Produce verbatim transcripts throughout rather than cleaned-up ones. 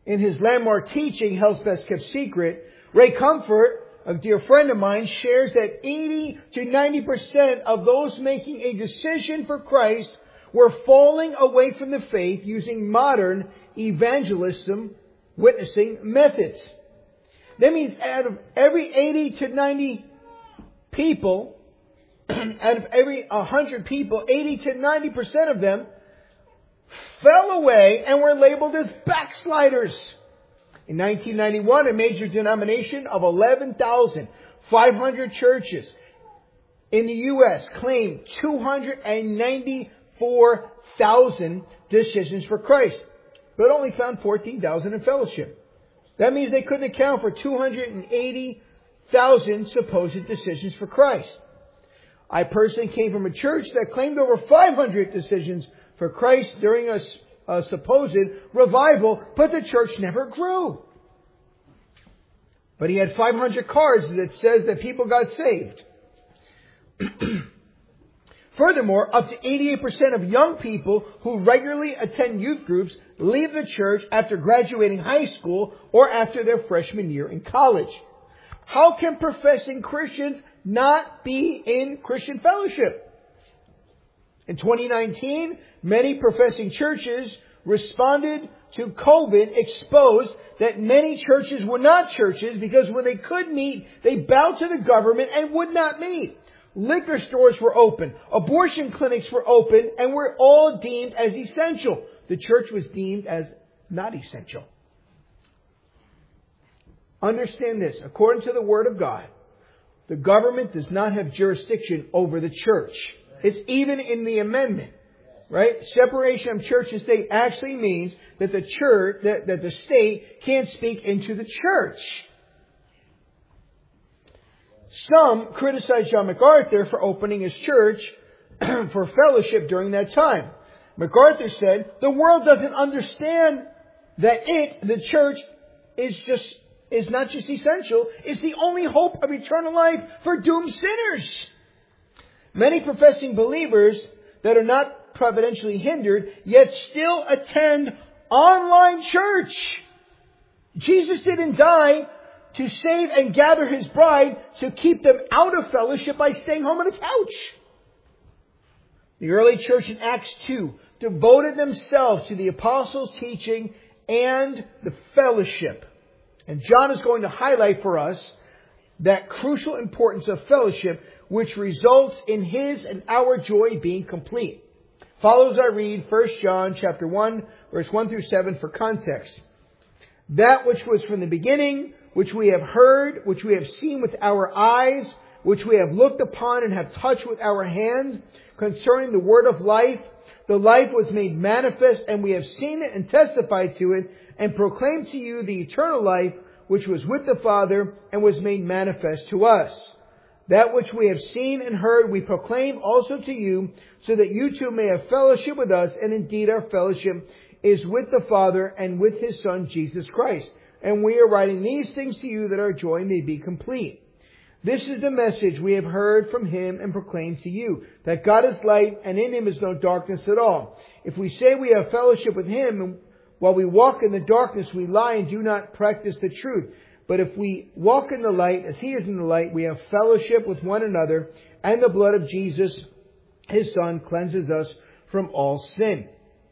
In his landmark teaching, Hell's Best Kept Secret, Ray Comfort, a dear friend of mine, shares that eighty to ninety percent of those making a decision for Christ were falling away from the faith using modern evangelism witnessing methods. That means out of every eighty to ninety people, out of every one hundred people, eighty to ninety percent of them fell away and were labeled as backsliders. In nineteen ninety-one, a major denomination of eleven thousand five hundred churches in the U S claimed two hundred ninety-four thousand decisions for Christ, but only found fourteen thousand in fellowship. That means they couldn't account for two hundred eighty thousand supposed decisions for Christ. I personally came from a church that claimed over five hundred decisions for Christ during a, a supposed revival, but the church never grew. But he had five hundred cards that says that people got saved. Furthermore, up to eighty-eight percent of young people who regularly attend youth groups leave the church after graduating high school or after their freshman year in college. How can professing Christians not be in Christian fellowship? In twenty nineteen, many professing churches responded to COVID exposed that many churches were not churches because when they could meet, they bowed to the government and would not meet. Liquor stores were open. Abortion clinics were open and were all deemed as essential. The church was deemed as not essential. Understand this. According to the Word of God, the government does not have jurisdiction over the church. It's even in the amendment. Right? Separation of church and state actually means that the church, that, that the state can't speak into the church. Some criticize John MacArthur for opening his church for fellowship during that time. MacArthur said, the world doesn't understand that it, the church, is just, is not just essential, it's the only hope of eternal life for doomed sinners. Many professing believers that are not providentially hindered, yet still attend online church. Jesus didn't die to save and gather His bride to keep them out of fellowship by staying home on the couch. The early church in Acts two devoted themselves to the apostles' teaching and the fellowship. And John is going to highlight for us that crucial importance of fellowship, which results in his and our joy being complete. Follow as I read First John chapter one, verse one through seven for context. That which was from the beginning, which we have heard, which we have seen with our eyes, which we have looked upon and have touched with our hands, concerning the word of life. The life was made manifest, and we have seen it and testified to it, and proclaimed to you the eternal life, which was with the Father, and was made manifest to us. That which we have seen and heard we proclaim also to you, so that you too may have fellowship with us, and indeed our fellowship is with the Father and with His Son Jesus Christ. And we are writing these things to you that our joy may be complete. This is the message we have heard from Him and proclaimed to you, that God is light and in Him is no darkness at all. If we say we have fellowship with Him, and while we walk in the darkness we lie and do not practice the truth. But if we walk in the light as He is in the light, we have fellowship with one another, and the blood of Jesus, His Son, cleanses us from all sin.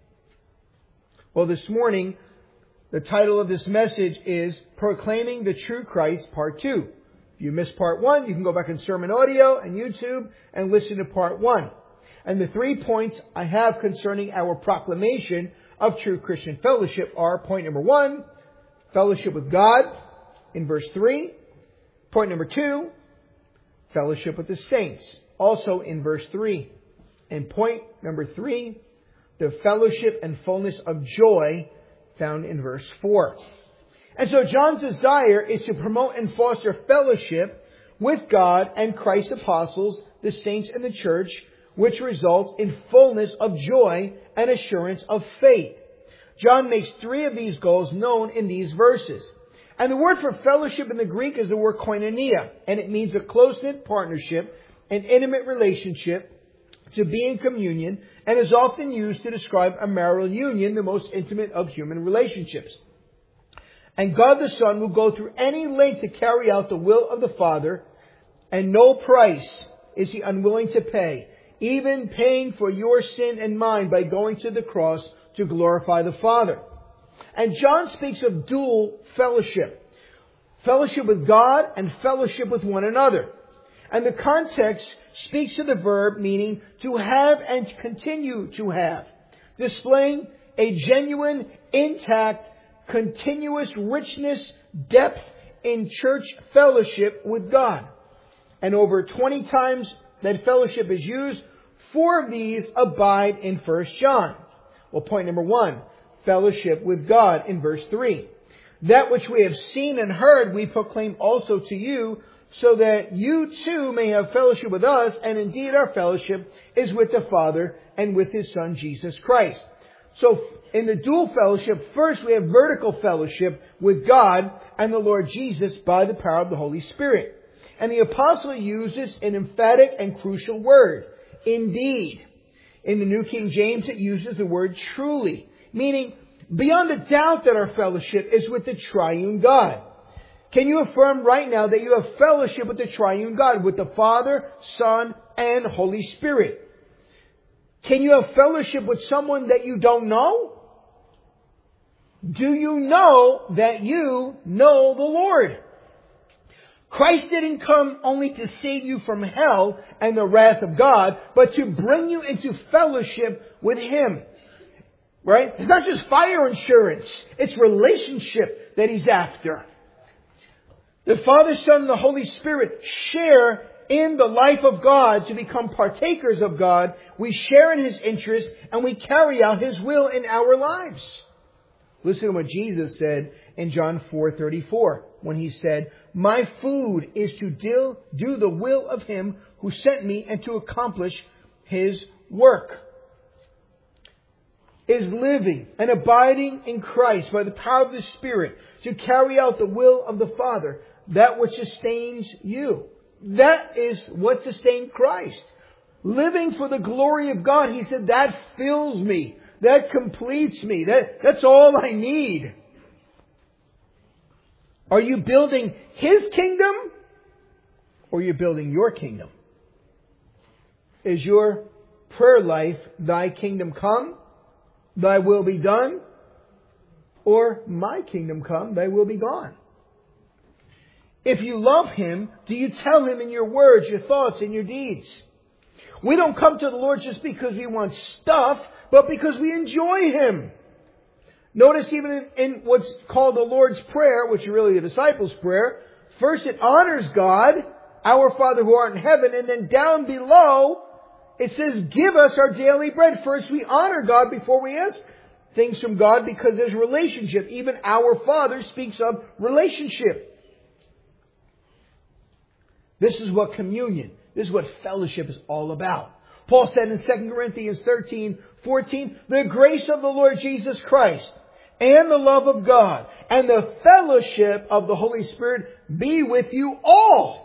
Well, this morning, the title of this message is Proclaiming the True Christ, Part two. If you missed Part one, you can go back in Sermon Audio and YouTube and listen to Part one. And the three points I have concerning our proclamation of true Christian fellowship are: point number one, fellowship with God, in verse three. Point number two, fellowship with the saints, also in verse three. And point number three, the fellowship and fullness of joy, found in verse four. And so John's desire is to promote and foster fellowship with God and Christ's apostles, the saints and the church, which results in fullness of joy and assurance of faith. John makes three of these goals known in these verses. And the word for fellowship in the Greek is the word koinonia, and it means a close-knit partnership, an intimate relationship, to be in communion, and is often used to describe a marital union, the most intimate of human relationships. And God the Son will go through any length to carry out the will of the Father, and no price is He unwilling to pay, even paying for your sin and mine by going to the cross to glorify the Father. And John speaks of dual fellowship. Fellowship with God and fellowship with one another. And the context speaks to the verb meaning to have and continue to have, displaying a genuine, intact, continuous richness, depth in church fellowship with God. And over twenty times that fellowship is used, four of these abide in First John. Well, point number one, fellowship with God in verse three. That which we have seen and heard we proclaim also to you, so that you too may have fellowship with us, and indeed our fellowship is with the Father and with His Son Jesus Christ. So in the dual fellowship, first we have vertical fellowship with God and the Lord Jesus by the power of the Holy Spirit. And the apostle uses an emphatic and crucial word, indeed. In the New King James it uses the word truly, meaning beyond a doubt that our fellowship is with the triune God. Can you affirm right now that you have fellowship with the triune God, with the Father, Son, and Holy Spirit? Can you have fellowship with someone that you don't know? Do you know that you know the Lord? Christ didn't come only to save you from hell and the wrath of God, but to bring you into fellowship with Him. Right? It's not just fire insurance. It's relationship that He's after. The Father, Son, and the Holy Spirit share in the life of God to become partakers of God. We share in His interest and we carry out His will in our lives. Listen to what Jesus said in John four thirty-four when He said, my food is to do, do the will of Him who sent me and to accomplish His work. Is living and abiding in Christ by the power of the Spirit to carry out the will of the Father, that which sustains you. That is what sustained Christ. Living for the glory of God. He said, that fills me. That completes me. That, that's all I need. Are you building His kingdom or are you building your kingdom? Is your prayer life, thy kingdom come, thy will be done, or my kingdom come, thy will be gone? If you love Him, do you tell Him in your words, your thoughts, and your deeds? We don't come to the Lord just because we want stuff, but because we enjoy Him. Notice even in, in what's called the Lord's Prayer, which is really the disciples' prayer, first it honors God, our Father who art in heaven, and then down below it says, give us our daily bread. First we honor God before we ask things from God because there's relationship. Even our Father speaks of relationship. This is what communion, this is what fellowship is all about. Paul said in Second Corinthians thirteen fourteen, the grace of the Lord Jesus Christ and the love of God and the fellowship of the Holy Spirit be with you all.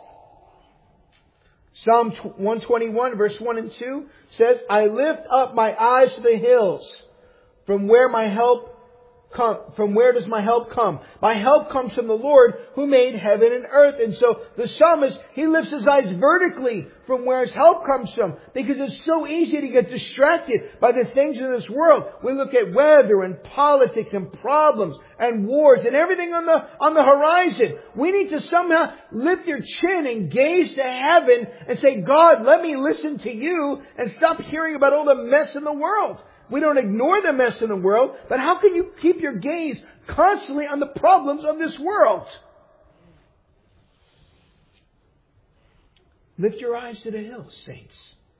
Psalm one twenty-one verse one and two says, I lift up my eyes to the hills. From where my help come, from where does my help come? My help comes from the Lord who made heaven and earth. And so the psalmist, he lifts his eyes vertically from where his help comes from, because it's so easy to get distracted by the things in this world. We look at weather and politics and problems and wars and everything on the, on the horizon. We need to somehow lift your chin and gaze to heaven and say, God, let me listen to you and stop hearing about all the mess in the world. We don't ignore the mess in the world, but how can you keep your gaze constantly on the problems of this world? Lift your eyes to the hills, saints.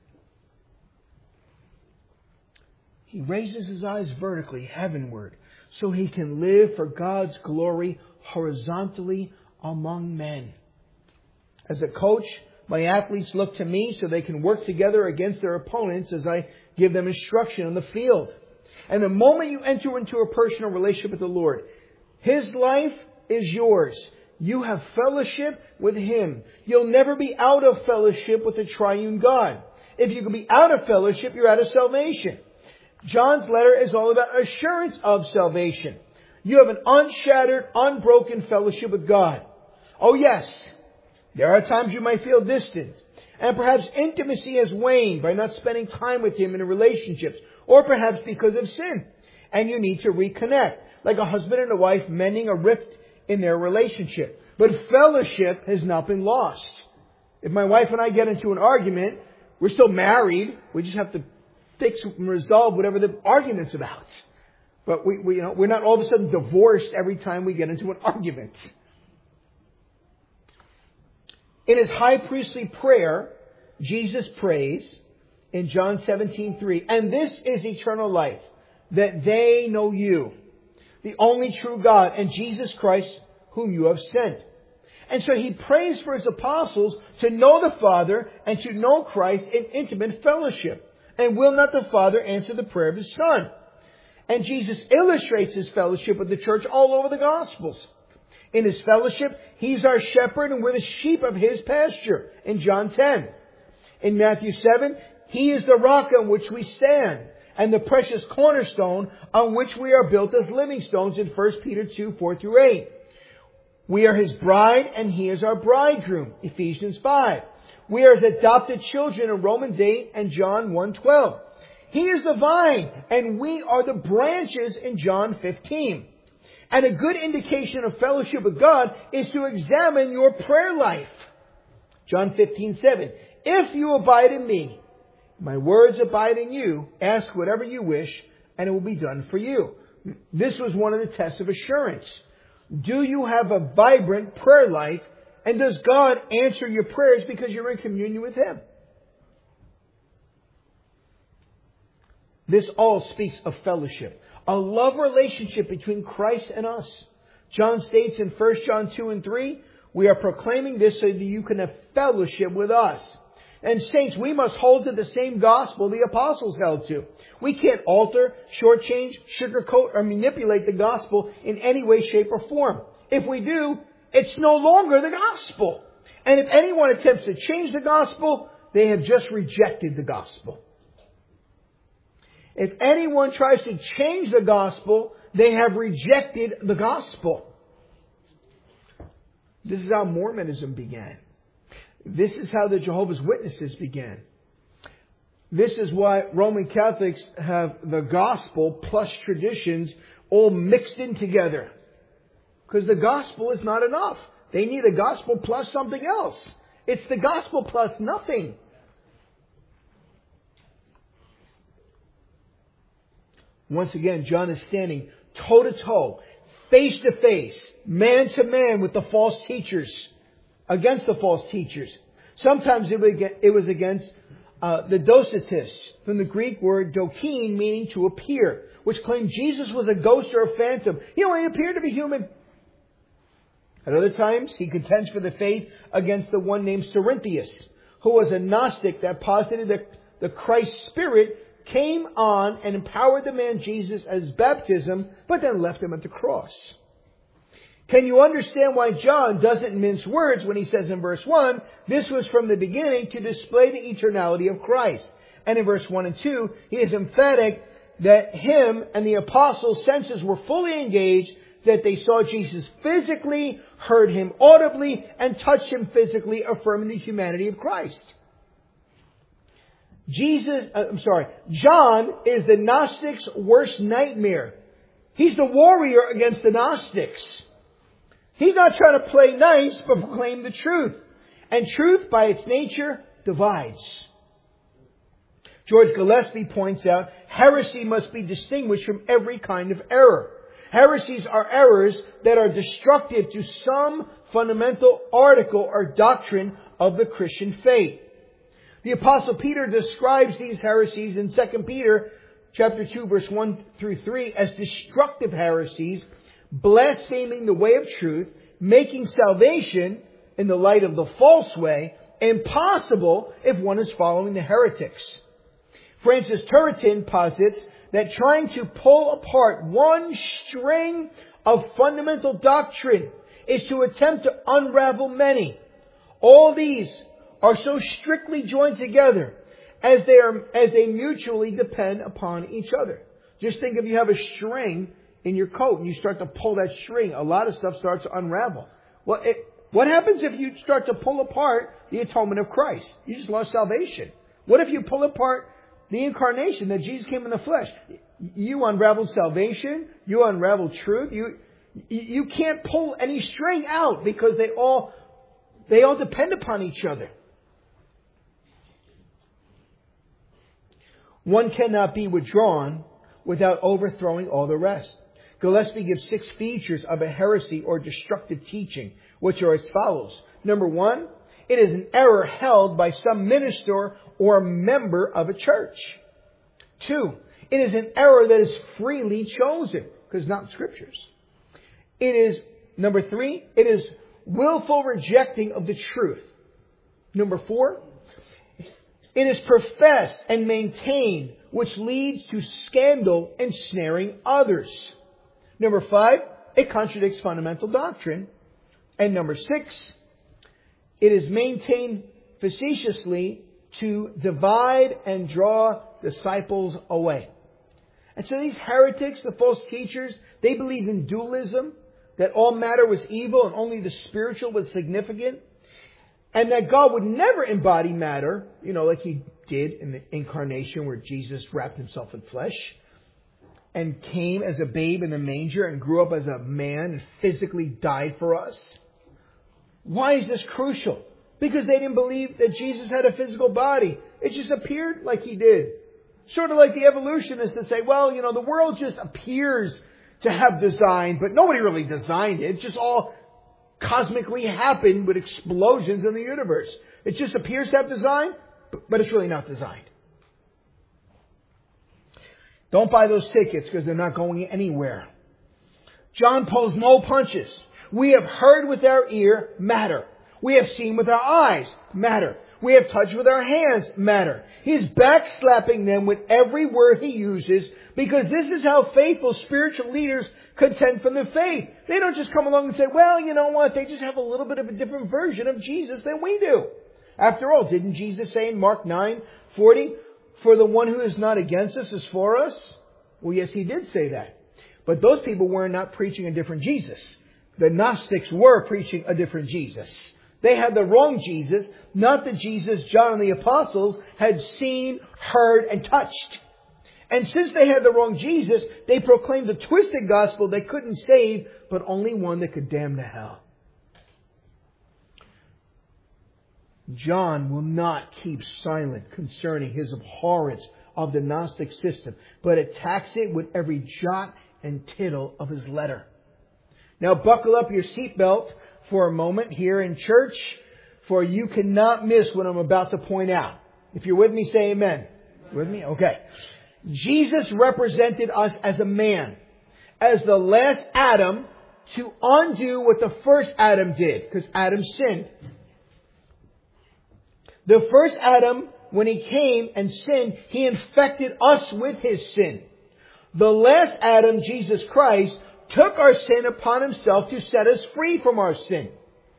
He raises his eyes vertically, heavenward, so he can live for God's glory horizontally among men. As a coach, my athletes look to me so they can work together against their opponents as I give them instruction on the field. And the moment you enter into a personal relationship with the Lord, His life is yours. You have fellowship with Him. You'll never be out of fellowship with the triune God. If you can be out of fellowship, you're out of salvation. John's letter is all about assurance of salvation. You have an unshattered, unbroken fellowship with God. Oh yes, there are times you might feel distant. And perhaps intimacy has waned by not spending time with Him in relationships. Or perhaps because of sin. And you need to reconnect. Like a husband and a wife mending a rift in their relationship. But fellowship has not been lost. If my wife and I get into an argument, we're still married. We just have to fix and resolve whatever the argument's about. But we, we, you know, we're not all of a sudden divorced every time we get into an argument. In His high priestly prayer, Jesus prays in John seventeen three, and this is eternal life, that they know You, the only true God, and Jesus Christ, whom You have sent. And so He prays for His apostles to know the Father and to know Christ in intimate fellowship. And will not the Father answer the prayer of His Son? And Jesus illustrates His fellowship with the church all over the Gospels. In His fellowship, He's our shepherd and we're the sheep of His pasture in John ten. In Matthew seven, He is the rock on which we stand and the precious cornerstone on which we are built as living stones in First Peter two, four through eight. We are His bride and He is our bridegroom, Ephesians five. We are His adopted children in Romans eight and John one twelve. He is the vine and we are the branches in John fifteen. And a good indication of fellowship with God is to examine your prayer life. John fifteen seven. If you abide in Me, My words abide in you, ask whatever you wish, and it will be done for you. This was one of the tests of assurance. Do you have a vibrant prayer life? And does God answer your prayers because you're in communion with Him? This all speaks of fellowship. A love relationship between Christ and us. John states in First John two and three, we are proclaiming this so that you can have fellowship with us. And saints, we must hold to the same gospel the apostles held to. We can't alter, shortchange, sugarcoat, or manipulate the gospel in any way, shape, or form. If we do, it's no longer the gospel. And if anyone attempts to change the gospel, they have just rejected the gospel. If anyone tries to change the gospel, they have rejected the gospel. This is how Mormonism began. This is how the Jehovah's Witnesses began. This is why Roman Catholics have the gospel plus traditions all mixed in together. Because the gospel is not enough. They need a gospel plus something else. It's the gospel plus nothing. Once again, John is standing toe to toe, face to face, man to man with the false teachers, against the false teachers. Sometimes it was against uh, the Docetists, from the Greek word dokein, meaning to appear, which claimed Jesus was a ghost or a phantom. He only appeared to be human. At other times, he contends for the faith against the one named Cerinthius, who was a Gnostic that posited that the Christ Spirit came on and empowered the man Jesus at His baptism, but then left Him at the cross. Can you understand why John doesn't mince words when he says in verse one, this was from the beginning to display the eternality of Christ. And in verse one and two, he is emphatic that him and the apostles' senses were fully engaged, that they saw Jesus physically, heard Him audibly, and touched Him physically, affirming the humanity of Christ. Jesus, uh, I'm sorry, John is the Gnostics' worst nightmare. He's the warrior against the Gnostics. He's not trying to play nice, but proclaim the truth. And truth, by its nature, divides. George Gillespie points out, heresy must be distinguished from every kind of error. Heresies are errors that are destructive to some fundamental article or doctrine of the Christian faith. The Apostle Peter describes these heresies in Second Peter chapter two, verse one through three as destructive heresies, blaspheming the way of truth, making salvation in the light of the false way impossible if one is following the heretics. Francis Turretin posits that trying to pull apart one string of fundamental doctrine is to attempt to unravel many. All these are so strictly joined together as they are, as they mutually depend upon each other. Just think if you have a string in your coat and you start to pull that string, a lot of stuff starts to unravel. Well, it, what happens if you start to pull apart the atonement of Christ? You just lost salvation. What if you pull apart the incarnation, that Jesus came in the flesh? You unraveled salvation. You unraveled truth. You you can't pull any string out because they all they all depend upon each other. One cannot be withdrawn without overthrowing all the rest. Gillespie gives six features of a heresy or destructive teaching, which are as follows. Number one, it is an error held by some minister or member of a church. Two, it is an error that is freely chosen, because not in Scriptures. It is, number three, it is willful rejecting of the truth. Number four, it is professed and maintained, which leads to scandal and snaring others. Number five, it contradicts fundamental doctrine. And number six, it is maintained facetiously to divide and draw disciples away. And so these heretics, the false teachers, they believe in dualism, that all matter was evil and only the spiritual was significant, and that God would never embody matter, you know, like He did in the incarnation where Jesus wrapped Himself in flesh and came as a babe in the manger and grew up as a man and physically died for us. Why is this crucial? Because they didn't believe that Jesus had a physical body. It just appeared like He did. Sort of like the evolutionists that say, well, you know, the world just appears to have design, but nobody really designed it. It just all cosmically happened with explosions in the universe. It just appears to have design, but it's really not designed. Don't buy those tickets because they're not going anywhere. John pulls no punches. We have heard with our ear, matter. We have seen with our eyes, matter. We have touched with our hands, matter. He's backslapping them with every word he uses because this is how faithful spiritual leaders contend from the faith. They don't just come along and say, well, you know what? They just have a little bit of a different version of Jesus than we do. After all, didn't Jesus say in Mark nine forty, for the one who is not against us is for us? Well, yes, He did say that. But those people were not preaching a different Jesus. The Gnostics were preaching a different Jesus. They had the wrong Jesus, not the Jesus John and the apostles had seen, heard, and touched. And since they had the wrong Jesus, they proclaimed a twisted gospel that couldn't save, but only one that could damn to hell. John will not keep silent concerning his abhorrence of the Gnostic system, but attacks it with every jot and tittle of his letter. Now buckle up your seatbelt for a moment here in church, for you cannot miss what I'm about to point out. If you're with me, say amen. With me? Okay. Jesus represented us as a man, as the last Adam, to undo what the first Adam did, because Adam sinned. The first Adam, when he came and sinned, he infected us with his sin. The last Adam, Jesus Christ, took our sin upon Himself to set us free from our sin.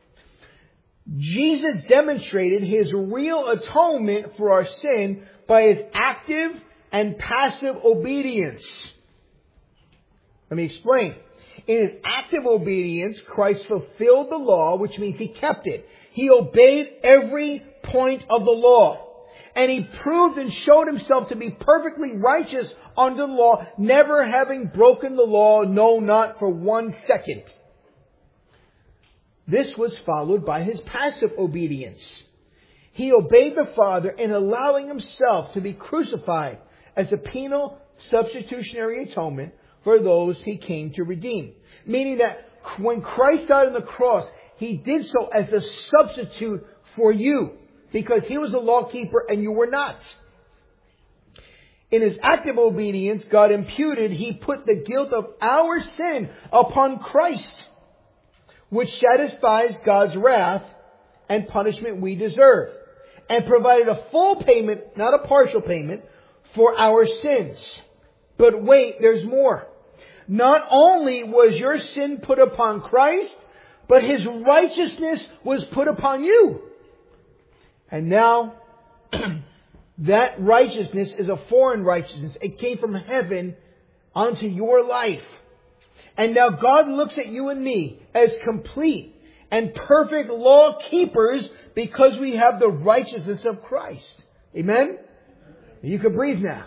Jesus demonstrated His real atonement for our sin by His active and passive obedience. Let me explain. In His active obedience, Christ fulfilled the law, which means He kept it. He obeyed every point of the law. And He proved and showed Himself to be perfectly righteous under the law, never having broken the law, no, not for one second. This was followed by His passive obedience. He obeyed the Father in allowing Himself to be crucified as a penal substitutionary atonement for those He came to redeem. Meaning that when Christ died on the cross, He did so as a substitute for you, because He was a lawkeeper and you were not. In His active obedience, God imputed, He put the guilt of our sin upon Christ, which satisfies God's wrath and punishment we deserve, and provided a full payment, not a partial payment, for our sins. But wait, there's more. Not only was your sin put upon Christ, but His righteousness was put upon you. And now, that righteousness is a foreign righteousness. It came from heaven onto your life. And now God looks at you and me as complete and perfect law keepers because we have the righteousness of Christ. Amen? You can breathe now.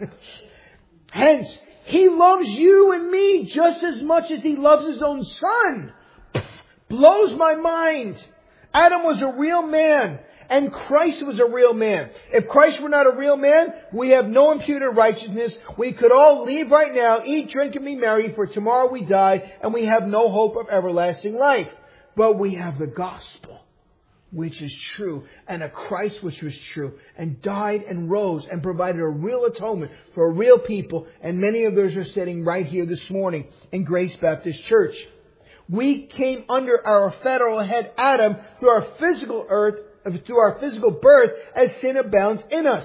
Hence, He loves you and me just as much as He loves His own Son. Blows my mind. Adam was a real man. And Christ was a real man. If Christ were not a real man, we have no imputed righteousness. We could all leave right now, eat, drink, and be merry, for tomorrow we die, and we have no hope of everlasting life. But we have the gospel, which is true, and a Christ which was true, and died and rose and provided a real atonement for a real people. And many of those are sitting right here this morning in Grace Baptist Church. We came under our federal head Adam through our physical earth, through our physical birth, as sin abounds in us.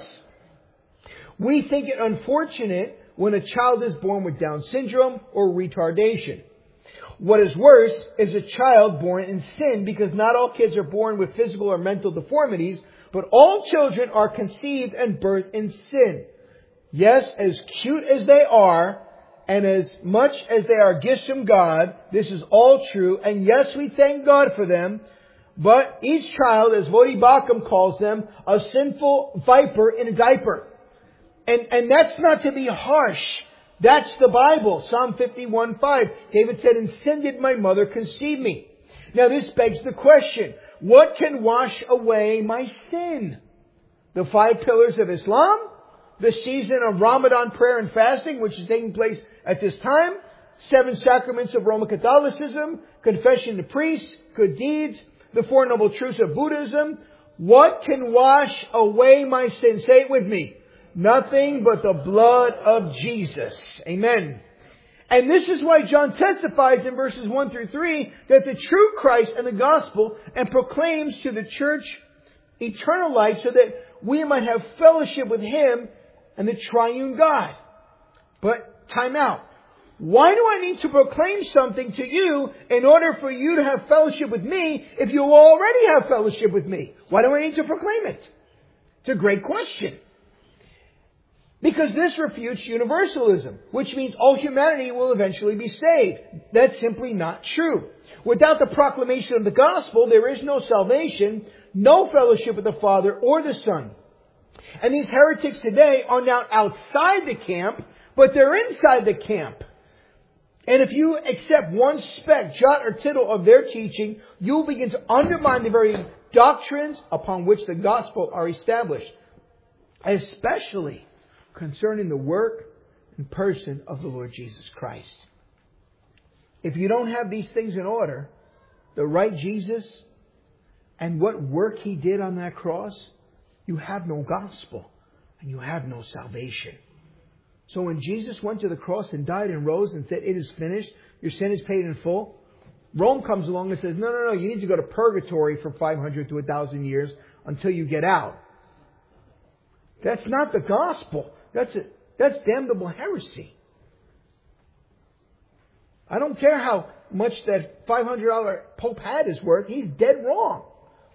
We think it unfortunate when a child is born with Down syndrome or retardation. What is worse is a child born in sin, because not all kids are born with physical or mental deformities, but all children are conceived and birthed in sin. Yes, as cute as they are, and as much as they are gifts from God, this is all true, and yes, we thank God for them. But each child, as Vodi Bakum calls them, a sinful viper in a diaper. And, and that's not to be harsh. That's the Bible. Psalm fifty-one five. David said, "In sin did my mother conceive me." Now this begs the question, what can wash away my sin? The five pillars of Islam? The season of Ramadan prayer and fasting, which is taking place at this time? Seven sacraments of Roman Catholicism? Confession to priests? Good deeds? The Four Noble Truths of Buddhism? What can wash away my sin? Say it with me. Nothing but the blood of Jesus. Amen. And this is why John testifies in verses one through three that the true Christ and the gospel, and proclaims to the church eternal life so that we might have fellowship with Him and the triune God. But time out. Why do I need to proclaim something to you in order for you to have fellowship with me if you already have fellowship with me? Why do I need to proclaim it? It's a great question. Because this refutes universalism, which means all humanity will eventually be saved. That's simply not true. Without the proclamation of the gospel, there is no salvation, no fellowship with the Father or the Son. And these heretics today are now outside the camp, but they're inside the camp. And if you accept one speck, jot or tittle of their teaching, you'll begin to undermine the very doctrines upon which the gospel are established. Especially concerning the work and person of the Lord Jesus Christ. If you don't have these things in order, the right Jesus and what work He did on that cross, you have no gospel and you have no salvation. So when Jesus went to the cross and died and rose and said, "It is finished, your sin is paid in full," Rome comes along and says, no, no, no, you need to go to purgatory for five hundred to one thousand years until you get out. That's not the gospel. That's a, that's damnable heresy. I don't care how much that five hundred dollars Pope hat is worth. He's dead wrong.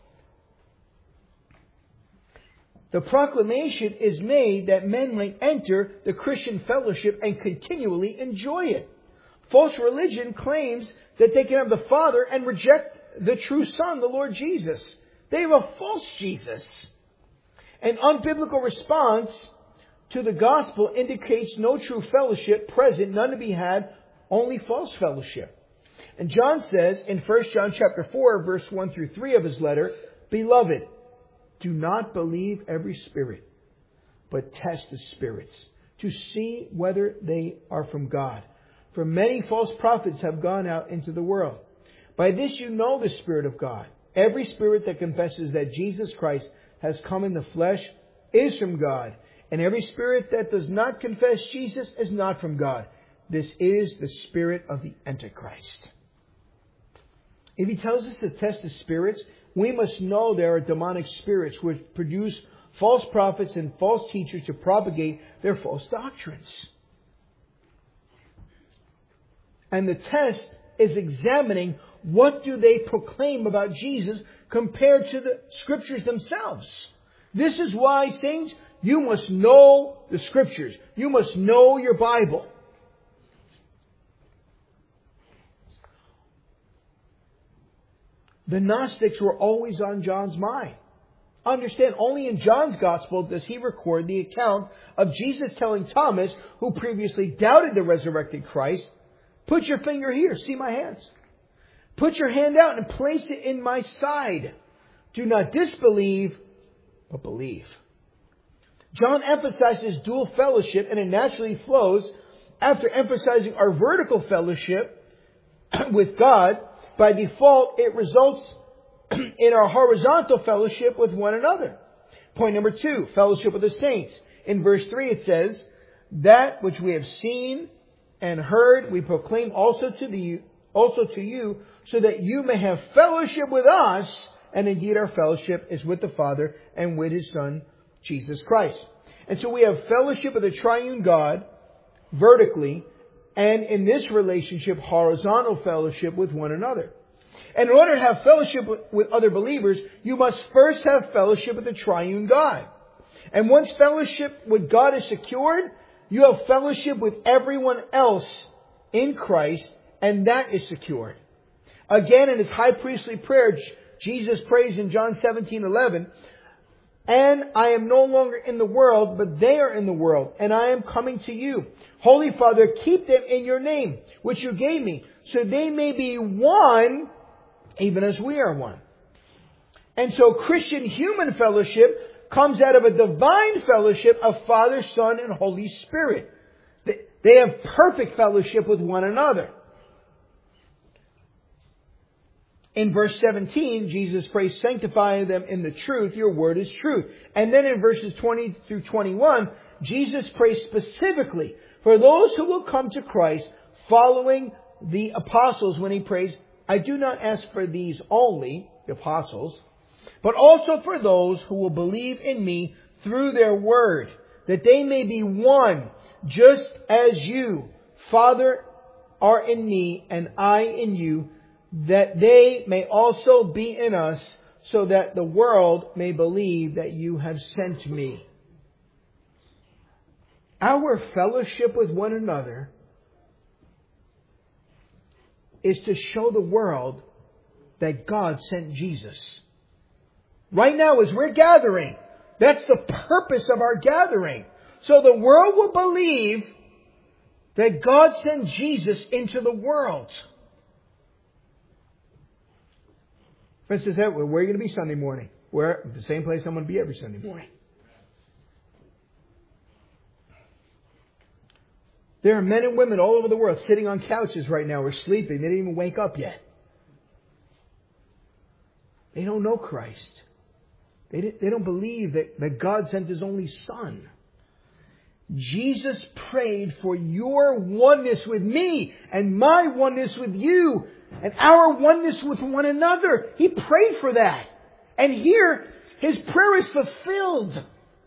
The proclamation is made that men might enter the Christian fellowship and continually enjoy it. False religion claims that they can have the Father and reject the true Son, the Lord Jesus. They have a false Jesus. An unbiblical response to the gospel indicates no true fellowship present, none to be had, only false fellowship. And John says in First John chapter four, verse one through three of his letter, "Beloved, do not believe every spirit, but test the spirits, to see whether they are from God. For many false prophets have gone out into the world. By this you know the Spirit of God. Every spirit that confesses that Jesus Christ has come in the flesh is from God. And every spirit that does not confess Jesus is not from God. This is the spirit of the Antichrist." If He tells us to test the spirits, we must know there are demonic spirits which produce false prophets and false teachers to propagate their false doctrines. And the test is examining what do they proclaim about Jesus compared to the Scriptures themselves. This is why, saints, you must know the Scriptures. You must know your Bible. The Gnostics were always on John's mind. Understand, only in John's Gospel does he record the account of Jesus telling Thomas, who previously doubted the resurrected Christ, put your finger here, see my hands. Put your hand out and place it in my side. Do not disbelieve, but believe. John emphasizes dual fellowship, and it naturally flows after emphasizing our vertical fellowship with God. By default, it results in our horizontal fellowship with one another. Point number two, fellowship with the saints. In verse three it says, that which we have seen and heard we proclaim also to the also to you, so that you may have fellowship with us, and indeed our fellowship is with the Father and with His Son, Jesus Christ. And so we have fellowship with the triune God vertically, and in this relationship, horizontal fellowship with one another. And in order to have fellowship with, with other believers, you must first have fellowship with the triune God. And once fellowship with God is secured, you have fellowship with everyone else in Christ, and that is secured. Again, in His high priestly prayer, Jesus prays in John seventeen eleven, and I am no longer in the world, but they are in the world, and I am coming to you. Holy Father, keep them in your name, which you gave me, so they may be one, even as we are one. And so Christian human fellowship comes out of a divine fellowship of Father, Son, and Holy Spirit. They have perfect fellowship with one another. In verse seventeen, Jesus prays, sanctify them in the truth. Your word is truth. And then in verses twenty through twenty-one, Jesus prays specifically for those who will come to Christ following the apostles when He prays, I do not ask for these only, the apostles, but also for those who will believe in me through their word, that they may be one, just as you, Father, are in me and I in you, that they may also be in us, so that the world may believe that you have sent me. Our fellowship with one another is to show the world that God sent Jesus. Right now, as we're gathering, that's the purpose of our gathering. So the world will believe that God sent Jesus into the world. For instance, where are you going to be Sunday morning? Where? The same place I'm going to be every Sunday morning. There are men and women all over the world sitting on couches right now or sleeping. They didn't even wake up yet. They don't know Christ. They, they don't believe that, that God sent His only Son. Jesus prayed for your oneness with me and my oneness with you and our oneness with one another. He prayed for that. And here, His prayer is fulfilled.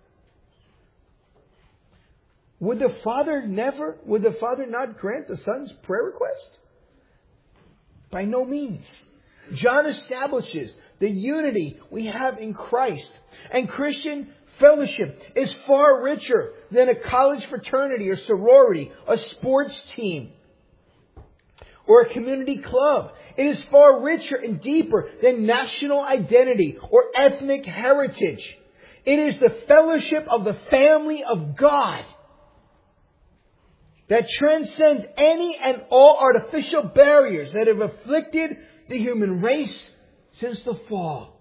Would the Father never, would the Father not grant the Son's prayer request? By no means. John establishes the unity we have in Christ. And Christian fellowship is far richer than a college fraternity or sorority, a sports team, or a community club. It is far richer and deeper than national identity or ethnic heritage. It is the fellowship of the family of God that transcends any and all artificial barriers that have afflicted the human race since the fall.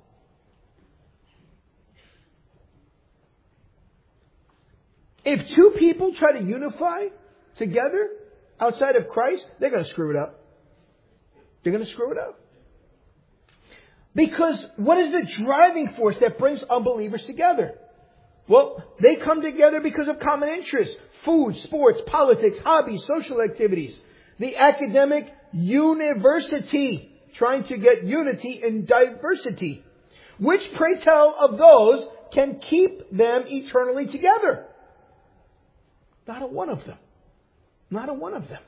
If two people try to unify together outside of Christ, they're going to screw it up. They're going to screw it up. Because what is the driving force that brings unbelievers together? Well, they come together because of common interests. Food, sports, politics, hobbies, social activities. The academic university. Trying to get unity in diversity. Which, pray tell, of those can keep them eternally together? Not a one of them. Not a one of them.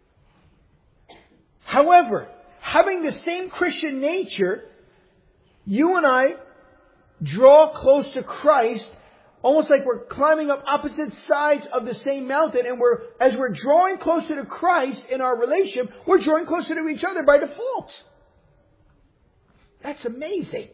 However, having the same Christian nature, you and I draw close to Christ almost like we're climbing up opposite sides of the same mountain, and we're, as we're drawing closer to Christ in our relationship, we're drawing closer to each other by default. That's amazing.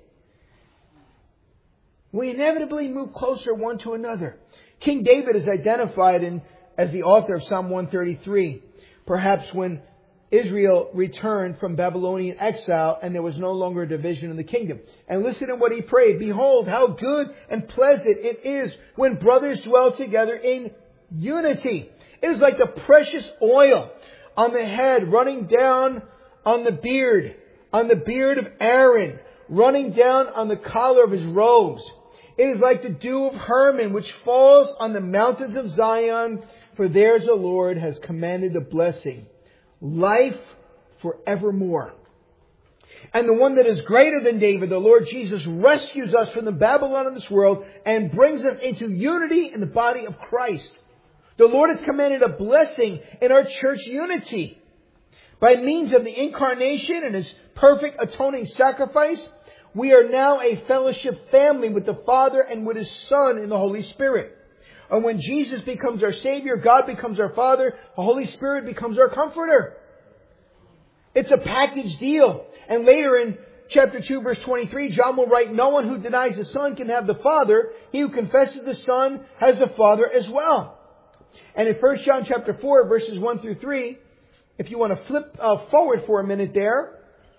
We inevitably move closer one to another. King David is identified in, as the author of Psalm one thirty-three. Perhaps when Israel returned from Babylonian exile and there was no longer a division in the kingdom. And listen to what he prayed. Behold, how good and pleasant it is when brothers dwell together in unity. It is like the precious oil on the head running down on the beard, on the beard of Aaron, running down on the collar of his robes. It is like the dew of Hermon, which falls on the mountains of Zion, for theirs the Lord has commanded the blessing. Life forevermore. And the one that is greater than David, the Lord Jesus, rescues us from the Babylon of this world and brings us into unity in the body of Christ. The Lord has commanded a blessing in our church unity. By means of the incarnation and His perfect atoning sacrifice, we are now a fellowship family with the Father and with His Son in the Holy Spirit. And when Jesus becomes our Savior, God becomes our Father, the Holy Spirit becomes our Comforter. It's a package deal. And later in chapter two, verse twenty-three, John will write, no one who denies the Son can have the Father. He who confesses the Son has the Father as well. And in First John chapter four, verses one through three, if you want to flip uh, forward for a minute there.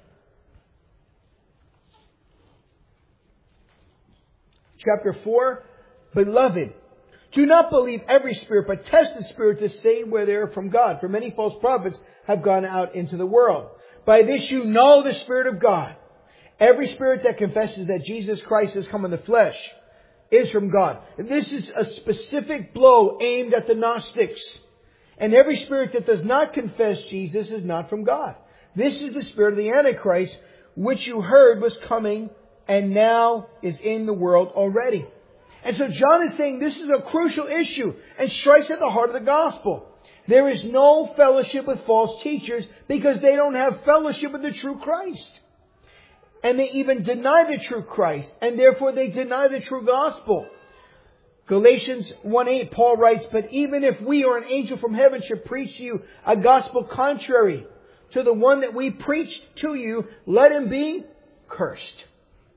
Chapter four, Beloved, do not believe every spirit, but test the spirit to say where they are from God. For many false prophets have gone out into the world. By this you know the Spirit of God. Every spirit that confesses that Jesus Christ has come in the flesh is from God. And this is a specific blow aimed at the Gnostics. And every spirit that does not confess Jesus is not from God. This is the spirit of the Antichrist, which you heard was coming and now is in the world already. And so John is saying this is a crucial issue and strikes at the heart of the gospel. There is no fellowship with false teachers because they don't have fellowship with the true Christ. And they even deny the true Christ, and therefore they deny the true gospel. Galatians one eight, Paul writes, but even if we or an angel from heaven should preach to you a gospel contrary to the one that we preached to you, let him be cursed.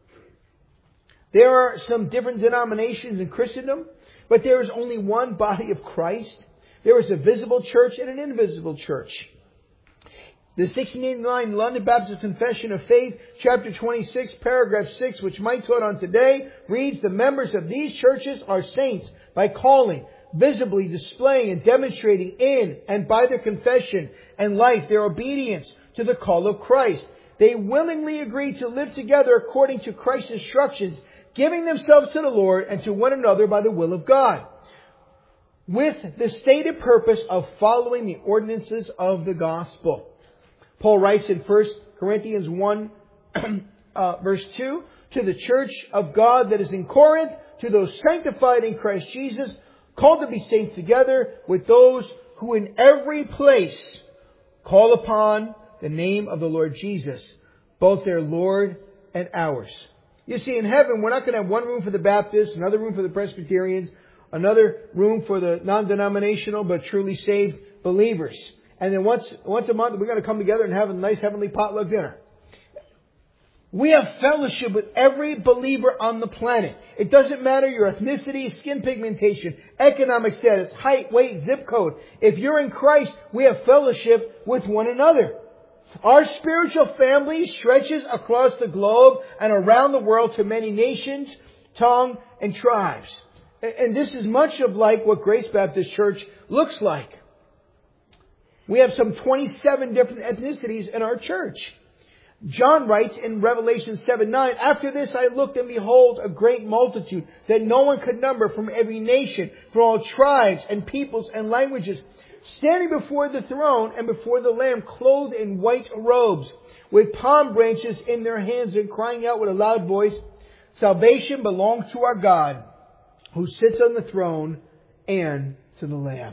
There are some different denominations in Christendom, but there is only one body of Christ. There is a visible church and an invisible church. The sixteen eighty-nine London Baptist Confession of Faith, chapter twenty-six, paragraph six, which Mike taught on today, reads, the members of these churches are saints by calling, visibly displaying and demonstrating in and by their confession and life their obedience to the call of Christ. They willingly agree to live together according to Christ's instructions, giving themselves to the Lord and to one another by the will of God, with the stated purpose of following the ordinances of the gospel. Paul writes in First Corinthians one, uh, verse two, to the church of God that is in Corinth, to those sanctified in Christ Jesus, called to be saints together with those who in every place call upon the name of the Lord Jesus, both their Lord and ours. You see, in heaven, we're not going to have one room for the Baptists, another room for the Presbyterians, another room for the non-denominational but truly saved believers. And then once once a month, we're going to come together and have a nice heavenly potluck dinner. We have fellowship with every believer on the planet. It doesn't matter your ethnicity, skin pigmentation, economic status, height, weight, zip code. If you're in Christ, we have fellowship with one another. Our spiritual family stretches across the globe and around the world to many nations, tongue, and tribes. And this is much of like what Grace Baptist Church looks like. We have some twenty-seven different ethnicities in our church. John writes in Revelation seven nine, after this I looked and behold a great multitude that no one could number from every nation, from all tribes and peoples and languages, standing before the throne and before the Lamb, clothed in white robes, with palm branches in their hands, and crying out with a loud voice, salvation belongs to our God, who sits on the throne, and to the Lamb.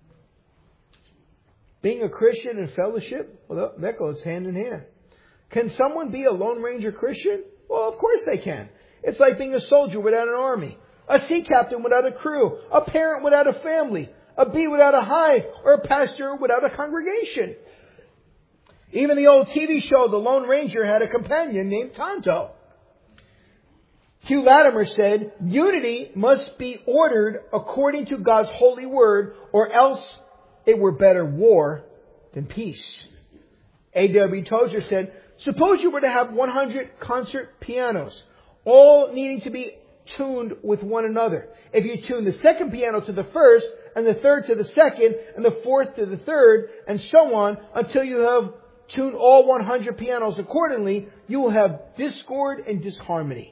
Being a Christian in fellowship, well, that goes hand in hand. Can someone be a Lone Ranger Christian? Well, of course they can. It's like being a soldier without an army, a sea captain without a crew, a parent without a family, a bee without a hive, or a pastor without a congregation. Even the old T V show, The Lone Ranger, had a companion named Tonto. Hugh Latimer said, unity must be ordered according to God's holy word, or else it were better war than peace. A W Tozer said, suppose you were to have one hundred concert pianos, all needing to be tuned with one another. If you tune the second piano to the first, and the third to the second, and the fourth to the third, and so on, until you have tuned all one hundred pianos accordingly, you will have discord and disharmony.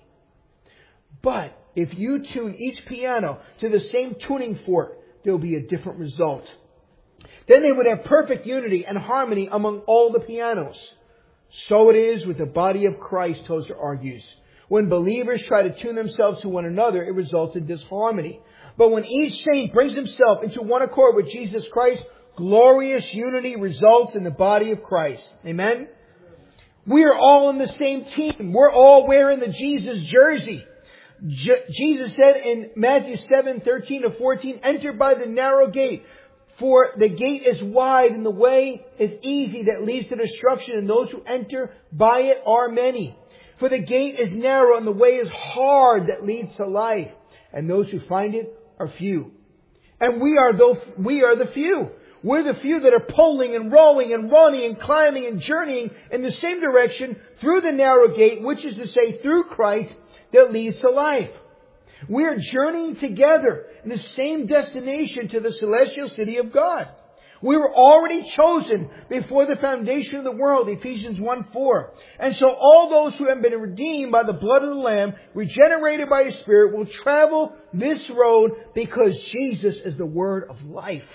But if you tune each piano to the same tuning fork, there will be a different result. Then they would have perfect unity and harmony among all the pianos. So it is with the body of Christ, Tozer argues. When believers try to tune themselves to one another, it results in disharmony. But when each saint brings himself into one accord with Jesus Christ, glorious unity results in the body of Christ. Amen? We are all in the same team. We're all wearing the Jesus jersey. Je- Jesus said in Matthew seven, thirteen to fourteen, enter by the narrow gate. For the gate is wide and the way is easy that leads to destruction, and those who enter by it are many. For the gate is narrow and the way is hard that leads to life, and those who find it are few. And we are those, we are the few. We're the few that are pulling and rolling and running and climbing and journeying in the same direction through the narrow gate, which is to say through Christ, that leads to life. We are journeying together in the same destination to the celestial city of God. We were already chosen before the foundation of the world, Ephesians one four. And so all those who have been redeemed by the blood of the Lamb, regenerated by His Spirit, will travel this road because Jesus is the Word of life.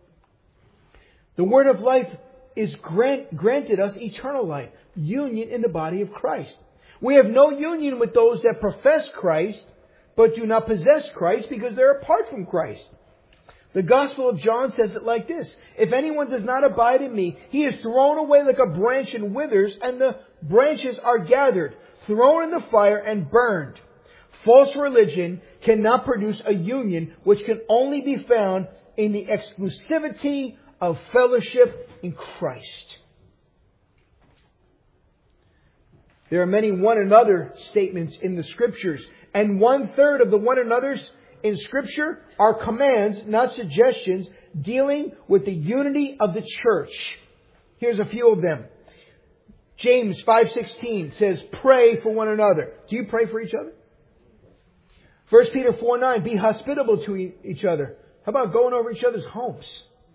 The Word of life is grant, granted us eternal life, union in the body of Christ. We have no union with those that profess Christ, but do not possess Christ because they're apart from Christ. The Gospel of John says it like this. If anyone does not abide in me, he is thrown away like a branch and withers, and the branches are gathered, thrown in the fire and burned. False religion cannot produce a union which can only be found in the exclusivity of fellowship in Christ. There are many one another statements in the Scriptures, and one third of the one another's in Scripture are commands, not suggestions, dealing with the unity of the church. Here's a few of them. James five sixteen says, pray for one another. Do you pray for each other? First Peter four nine, be hospitable to each other. How about going over each other's homes?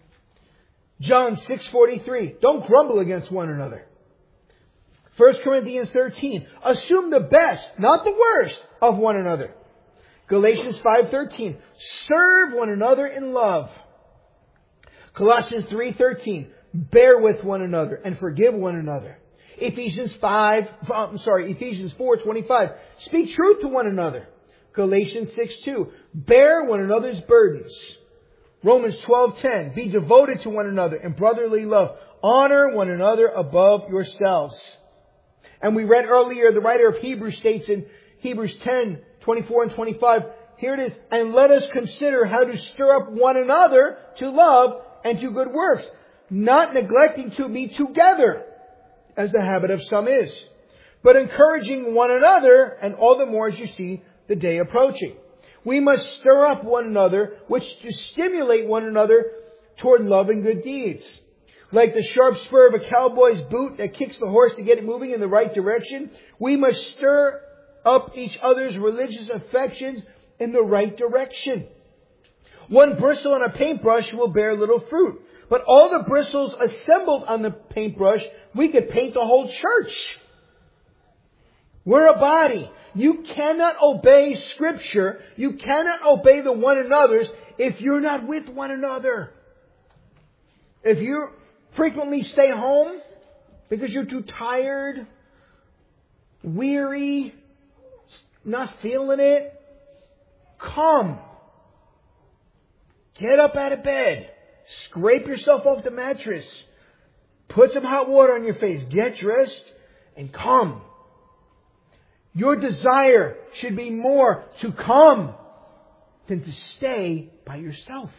John six forty-three, don't grumble against one another. First Corinthians thirteen, assume the best, not the worst, of one another. Galatians five thirteen, serve one another in love. Colossians three thirteen, bear with one another and forgive one another. Ephesians five, I'm sorry, Ephesians four twenty-five, speak truth to one another. Galatians six two, bear one another's burdens. Romans twelve ten, be devoted to one another in brotherly love. Honor one another above yourselves. And we read earlier, the writer of Hebrews states in Hebrews ten twenty-four and twenty-five, here it is, and let us consider how to stir up one another to love and to good works, not neglecting to be together, as the habit of some is, but encouraging one another, and all the more as you see the day approaching. We must stir up one another, which to stimulate one another toward love and good deeds. Like the sharp spur of a cowboy's boot that kicks the horse to get it moving in the right direction, we must stir up each other's religious affections in the right direction. One bristle on a paintbrush will bear little fruit, but all the bristles assembled on the paintbrush, we could paint the whole church. We're a body. You cannot obey Scripture. You cannot obey the one another's if you're not with one another. If you frequently stay home because you're too tired, weary, not feeling it, come. Get up out of bed. Scrape yourself off the mattress. Put some hot water on your face. Get dressed and come. Your desire should be more to come than to stay by yourself.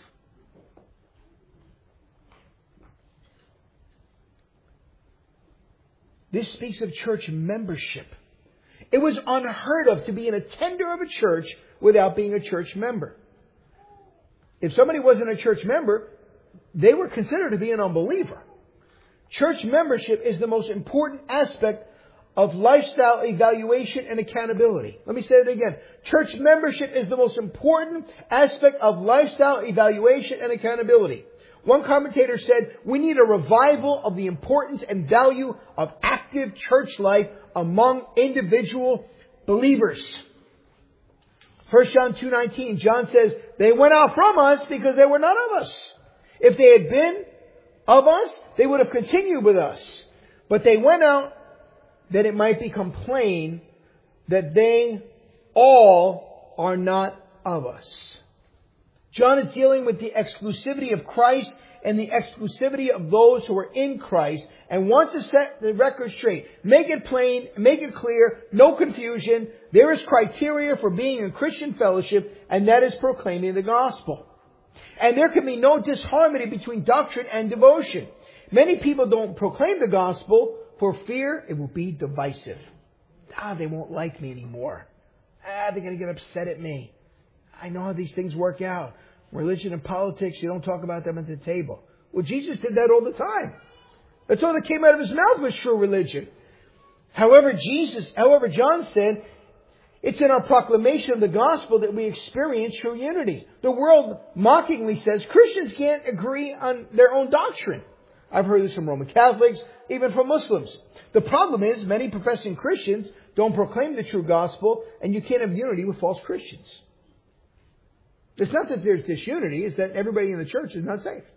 This speaks of church membership. It was unheard of to be an attender of a church without being a church member. If somebody wasn't a church member, they were considered to be an unbeliever. Church membership is the most important aspect of lifestyle evaluation and accountability. Let me say it again. Church membership is the most important aspect of lifestyle evaluation and accountability. One commentator said, we need a revival of the importance and value of active church life among individual believers. First John two nineteen, John says, they went out from us because they were not of us. If they had been of us, they would have continued with us. But they went out that it might become plain that they all are not of us. John is dealing with the exclusivity of Christ and the exclusivity of those who are in Christ and wants to set the record straight. Make it plain, make it clear, no confusion. There is criteria for being in Christian fellowship, and that is proclaiming the gospel. And there can be no disharmony between doctrine and devotion. Many people don't proclaim the gospel for fear it will be divisive. Ah, they won't like me anymore. Ah, they're going to get upset at me. I know how these things work out. Religion and politics, you don't talk about them at the table. Well, Jesus did that all the time. That's all that came out of his mouth was true religion. However, Jesus, however, John said, it's in our proclamation of the gospel that we experience true unity. The world mockingly says Christians can't agree on their own doctrine. I've heard this from Roman Catholics, even from Muslims. The problem is many professing Christians don't proclaim the true gospel, and you can't have unity with false Christians. It's not that there's disunity, it's that everybody in the church is not safe.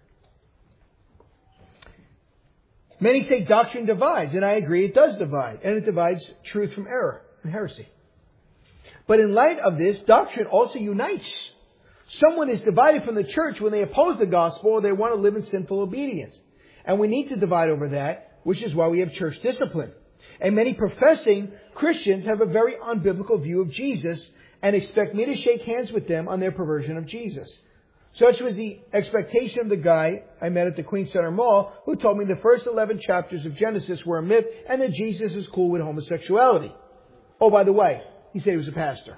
Many say doctrine divides, and I agree it does divide, and it divides truth from error and heresy. But in light of this, doctrine also unites. Someone is divided from the church when they oppose the gospel or they want to live in sinful obedience. And we need to divide over that, which is why we have church discipline. And many professing Christians have a very unbiblical view of Jesus and expect me to shake hands with them on their perversion of Jesus. Such was the expectation of the guy I met at the Queen Center Mall who told me the first eleven chapters of Genesis were a myth and that Jesus is cool with homosexuality. Oh, by the way, he said he was a pastor.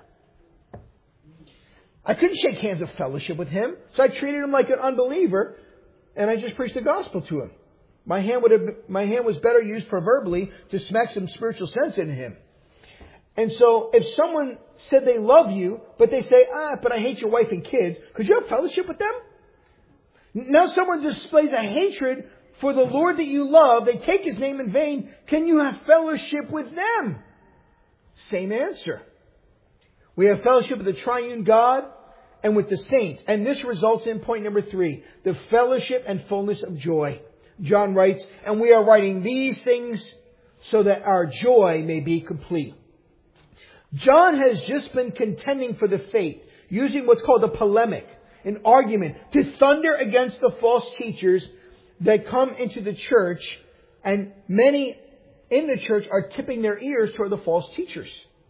I couldn't shake hands of fellowship with him, so I treated him like an unbeliever, and I just preached the gospel to him. My hand would have, my hand was better used proverbially to smack some spiritual sense into him. And so, if someone said they love you, but they say, ah, but I hate your wife and kids, could you have fellowship with them? Now someone displays a hatred for the Lord that you love, they take His name in vain, can you have fellowship with them? Same answer. We have fellowship with the triune God and with the saints. And this results in point number three, the fellowship and fullness of joy. John writes, and we are writing these things so that our joy may be complete. John has just been contending for the faith, using what's called a polemic, an argument, to thunder against the false teachers that come into the church, and many in the church are tipping their ears toward the false teachers.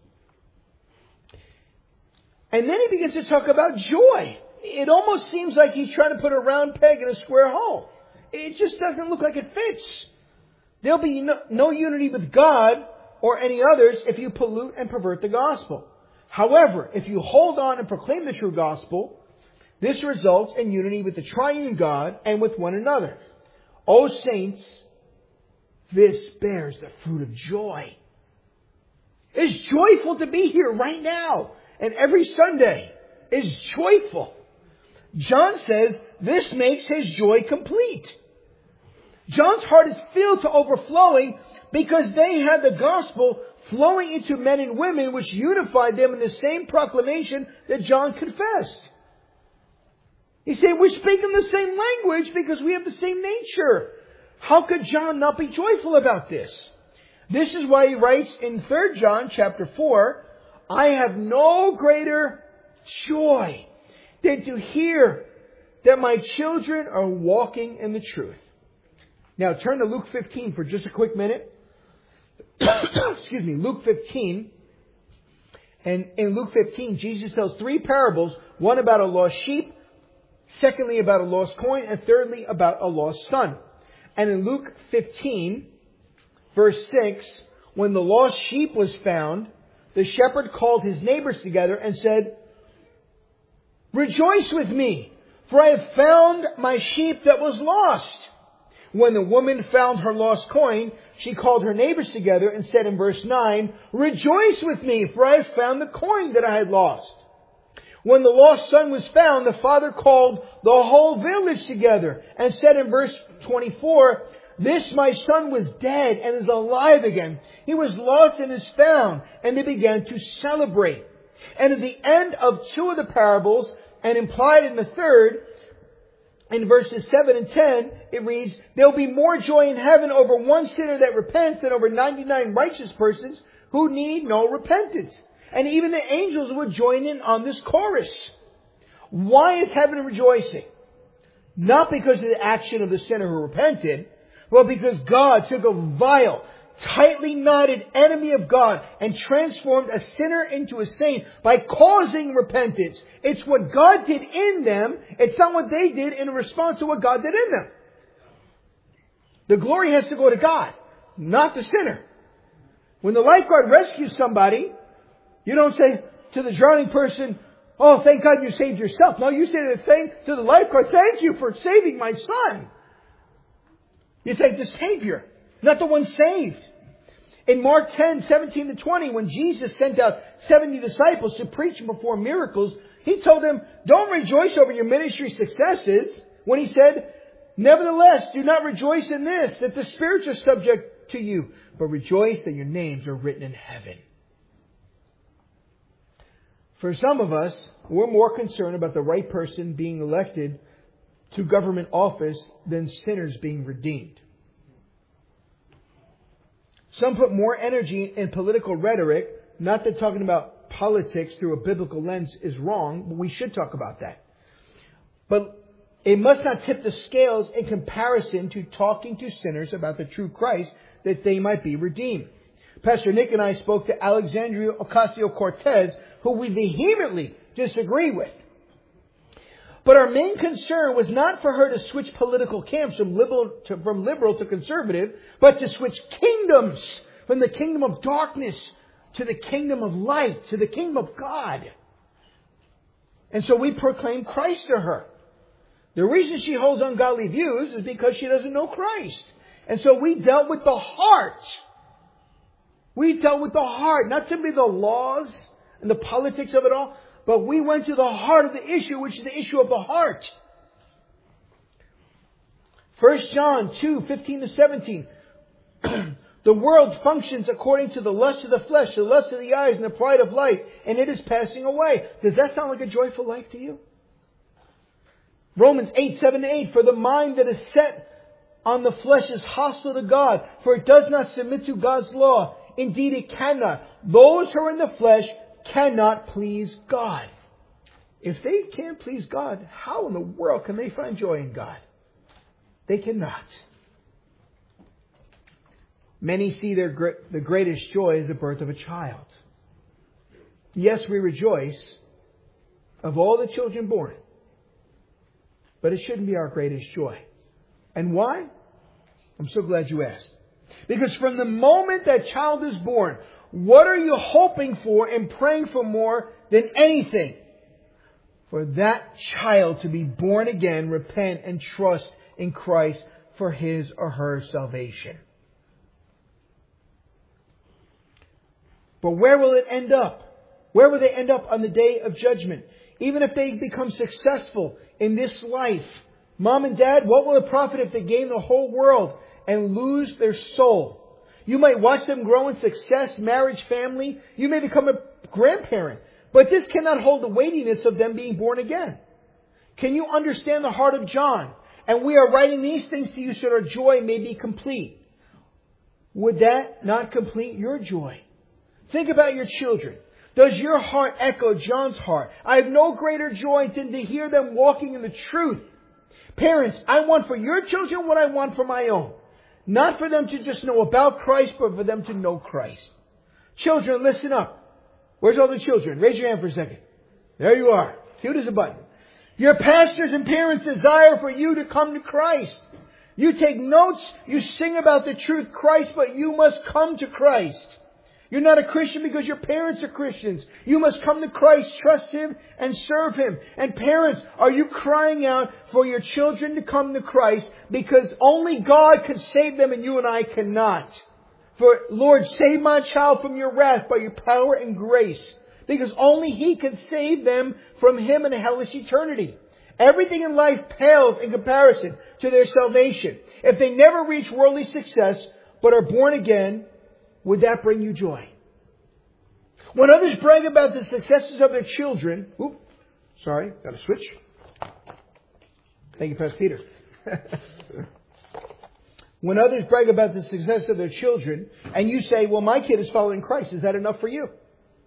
And then he begins to talk about joy. It almost seems like he's trying to put a round peg in a square hole. It just doesn't look like it fits. There'll be no, no unity with God or any others if you pollute and pervert the gospel. However, if you hold on and proclaim the true gospel, this results in unity with the triune God and with one another. O saints, this bears the fruit of joy. It's joyful to be here right now. And every Sunday is joyful. John says this makes his joy complete. John's heart is filled to overflowing because they had the gospel flowing into men and women which unified them in the same proclamation that John confessed. He said, we're speaking the same language because we have the same nature. How could John not be joyful about this? This is why he writes in Third John chapter four, I have no greater joy than to hear that my children are walking in the truth. Now turn to Luke fifteen for just a quick minute. Excuse me, Luke fifteen. And in Luke fifteen, Jesus tells three parables. One about a lost sheep. Secondly, about a lost coin. And thirdly, about a lost son. And in Luke fifteen, Verse six, when the lost sheep was found, the shepherd called his neighbors together and said, "Rejoice with me, for I have found my sheep that was lost." When the woman found her lost coin, she called her neighbors together and said in verse nine, "Rejoice with me, for I have found the coin that I had lost." When the lost son was found, the father called the whole village together and said in verse twenty-four, "This my son was dead and is alive again. He was lost and is found." And they began to celebrate. And at the end of two of the parables, and implied in the third, in verses seven and ten, it reads, "There will be more joy in heaven over one sinner that repents than over ninety-nine righteous persons who need no repentance." And even the angels would join in on this chorus. Why is heaven rejoicing? Not because of the action of the sinner who repented, but because God took a vile, tightly knotted enemy of God and transformed a sinner into a saint by causing repentance. It's what God did in them. It's not what they did in response to what God did in them. The glory has to go to God, not the sinner. When the lifeguard rescues somebody, you don't say to the drowning person, "Oh, thank God you saved yourself." No, you say the thing to the lifeguard, "Thank you for saving my son." You thank the Savior, not the one saved. In Mark ten, seventeen to twenty, when Jesus sent out seventy disciples to preach and perform miracles, He told them, "Don't rejoice over your ministry successes." When He said, "Nevertheless, do not rejoice in this, that the spirits are subject to you, but rejoice that your names are written in heaven." For some of us, we're more concerned about the right person being elected to government office than sinners being redeemed. Some put more energy in political rhetoric. Not that talking about politics through a biblical lens is wrong, but we should talk about that. But it must not tip the scales in comparison to talking to sinners about the true Christ, that they might be redeemed. Pastor Nick and I spoke to Alexandria Ocasio-Cortez, who we vehemently disagree with. But our main concern was not for her to switch political camps from liberal to, from liberal to conservative, but to switch kingdoms from the kingdom of darkness to the kingdom of light, to the kingdom of God. And so we proclaim Christ to her. The reason she holds ungodly views is because she doesn't know Christ. And so we dealt with the heart. We dealt with the heart, not simply the laws and the politics of it all, but we went to the heart of the issue, which is the issue of the heart. First John two, fifteen to seventeen. The world functions according to the lust of the flesh, the lust of the eyes, and the pride of life, and it is passing away. Does that sound like a joyful life to you? Romans eight, seven to eight. For the mind that is set on the flesh is hostile to God, for it does not submit to God's law. Indeed, it cannot. Those who are in the flesh cannot please God. If they can't please God, how in the world can they find joy in God? They cannot. Many see their the greatest joy as the birth of a child. Yes, we rejoice of all the children born, but it shouldn't be our greatest joy. And why? I'm so glad you asked. Because from the moment that child is born, what are you hoping for and praying for more than anything? For that child to be born again, repent, and trust in Christ for his or her salvation. But where will it end up? Where will they end up on the day of judgment? Even if they become successful in this life, Mom and Dad, what will it profit if they gain the whole world and lose their soul? You might watch them grow in success, marriage, family. You may become a grandparent. But this cannot hold the weightiness of them being born again. Can you understand the heart of John? And we are writing these things to you so that our joy may be complete. Would that not complete your joy? Think about your children. Does your heart echo John's heart? I have no greater joy than to hear them walking in the truth. Parents, I want for your children what I want for my own. Not for them to just know about Christ, but for them to know Christ. Children, listen up. Where's all the children? Raise your hand for a second. There you are. Cute as a button. Your pastors and parents desire for you to come to Christ. You take notes, you sing about the truth, Christ, but you must come to Christ. You're not a Christian because your parents are Christians. You must come to Christ, trust Him, and serve Him. And parents, are you crying out for your children to come to Christ because only God can save them and you and I cannot? For, Lord, save my child from your wrath by your power and grace. Because only He can save them from Him in a hellish eternity. Everything in life pales in comparison to their salvation. If they never reach worldly success but are born again, would that bring you joy? When others brag about the successes of their children, oop, sorry, got to switch. Thank you, Pastor Peter. When others brag about the success of their children, and you say, well, my kid is following Christ, is that enough for you?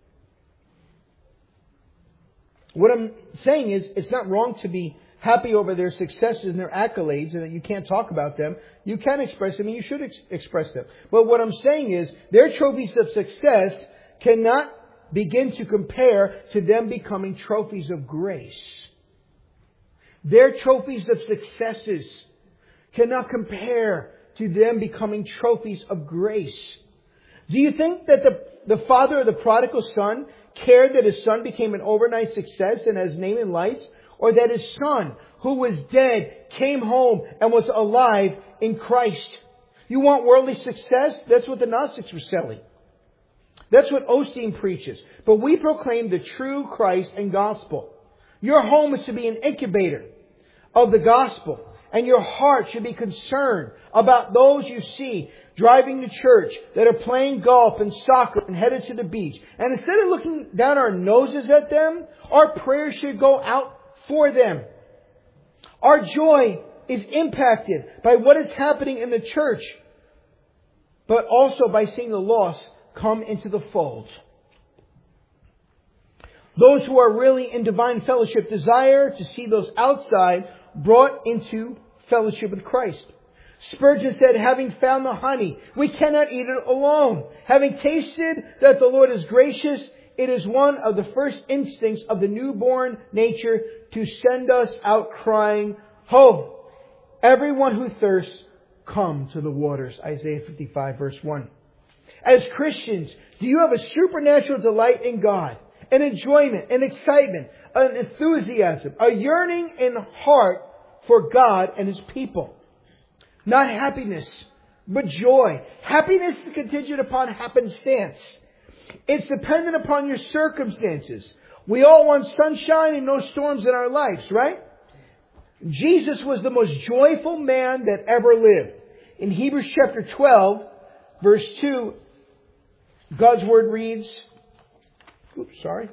What I'm saying is, it's not wrong to be happy over their successes and their accolades and that you can't talk about them. You can express them and you should ex- express them. But what I'm saying is, their trophies of success cannot begin to compare to them becoming trophies of grace. Their trophies of successes cannot compare to them becoming trophies of grace. Do you think that the, the father of the prodigal son cared that his son became an overnight success and has name in lights? Or that his son, who was dead, came home and was alive in Christ? You want worldly success? That's what the Gnostics were selling. That's what Osteen preaches. But we proclaim the true Christ and gospel. Your home is to be an incubator of the gospel. And your heart should be concerned about those you see driving to church, that are playing golf and soccer and headed to the beach. And instead of looking down our noses at them, our prayers should go out for them. Our joy is impacted by what is happening in the church, but also by seeing the lost come into the fold. Those who are really in divine fellowship desire to see those outside brought into fellowship with Christ. Spurgeon said, having found the honey, we cannot eat it alone. Having tasted that the Lord is gracious, it is one of the first instincts of the newborn nature to send us out crying, ho! Everyone who thirsts, come to the waters. Isaiah fifty-five verse one. As Christians, do you have a supernatural delight in God? An enjoyment, an excitement, an enthusiasm, a yearning in heart for God and His people. Not happiness, but joy. Happiness is contingent upon happenstance. It's dependent upon your circumstances. We all want sunshine and no storms in our lives, right? Jesus was the most joyful man that ever lived. In Hebrews chapter twelve, verse two, God's Word reads, oops, sorry.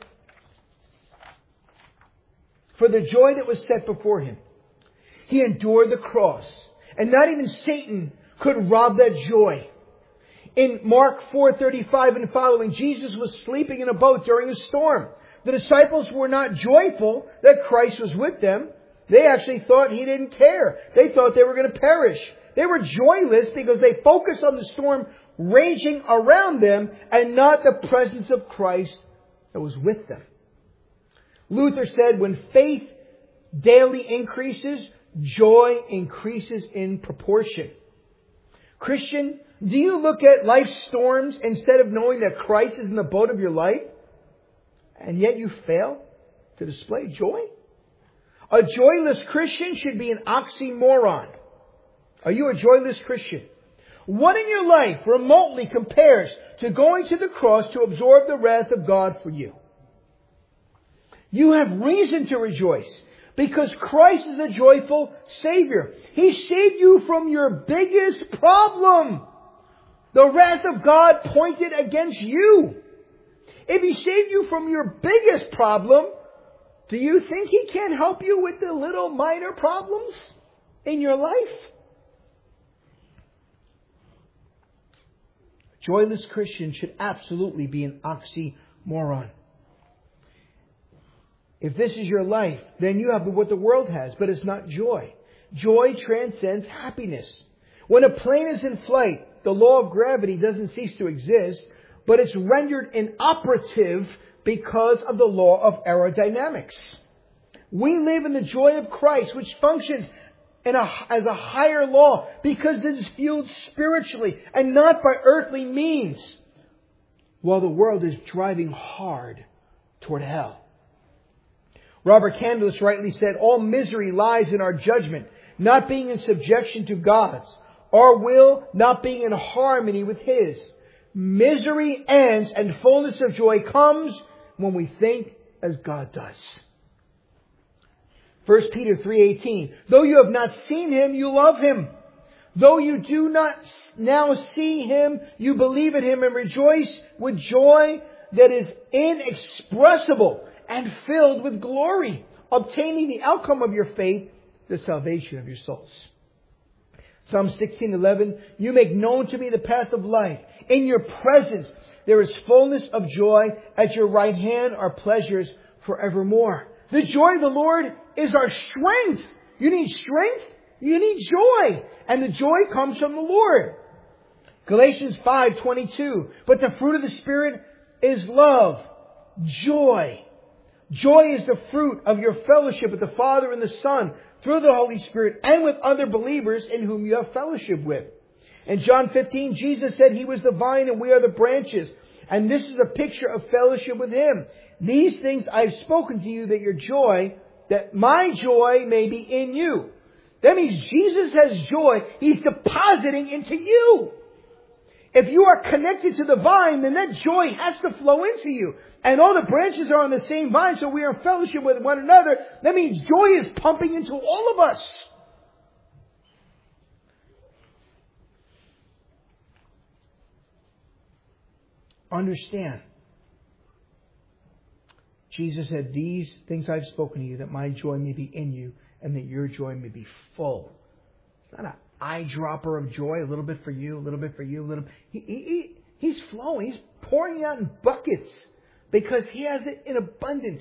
For the joy that was set before Him, He endured the cross. And not even Satan could rob that joy. In Mark four thirty-five and following, Jesus was sleeping in a boat during a storm. The disciples were not joyful that Christ was with them. They actually thought He didn't care. They thought they were going to perish. They were joyless because they focused on the storm raging around them and not the presence of Christ that was with them. Luther said, when faith daily increases, joy increases in proportion. Christian, do you look at life's storms instead of knowing that Christ is in the boat of your life? And yet you fail to display joy? A joyless Christian should be an oxymoron. Are you a joyless Christian? What in your life remotely compares to going to the cross to absorb the wrath of God for you? You have reason to rejoice because Christ is a joyful Savior. He saved you from your biggest problem. The wrath of God pointed against you. If He saved you from your biggest problem, do you think He can't help you with the little minor problems in your life? A joyless Christian should absolutely be an oxymoron. If this is your life, then you have what the world has, but it's not joy. Joy transcends happiness. When a plane is in flight, the law of gravity doesn't cease to exist, but it's rendered inoperative because of the law of aerodynamics. We live in the joy of Christ, which functions in a, as a higher law because it is fueled spiritually and not by earthly means, while the world is driving hard toward hell. Robert Candless rightly said, all misery lies in our judgment, not being in subjection to God's, our will not being in harmony with His. Misery ends and fullness of joy comes when we think as God does. First Peter three eighteen. Though you have not seen Him, you love Him. Though you do not now see Him, you believe in Him and rejoice with joy that is inexpressible and filled with glory, obtaining the outcome of your faith, the salvation of your souls. Psalm sixteen eleven. You make known to me the path of life. In your presence there is fullness of joy. At your right hand are pleasures forevermore. The joy of the Lord is our strength. You need strength? You need joy. And the joy comes from the Lord. Galatians five twenty-two. But the fruit of the Spirit is love, joy. Joy is the fruit of your fellowship with the Father and the Son through the Holy Spirit and with other believers in whom you have fellowship with. In John fifteen, Jesus said He was the vine and we are the branches. And this is a picture of fellowship with Him. These things I've spoken to you that your joy, that my joy may be in you. That means Jesus has joy. He's depositing into you. If you are connected to the vine, then that joy has to flow into you. And all the branches are on the same vine, so we are in fellowship with one another. That means joy is pumping into all of us. Understand. Jesus said, these things I've spoken to you, that my joy may be in you, and that your joy may be full. It's not an eyedropper of joy, a little bit for you, a little bit for you, a little. He, he, he, he's flowing. He's pouring it out in buckets because He has it in abundance.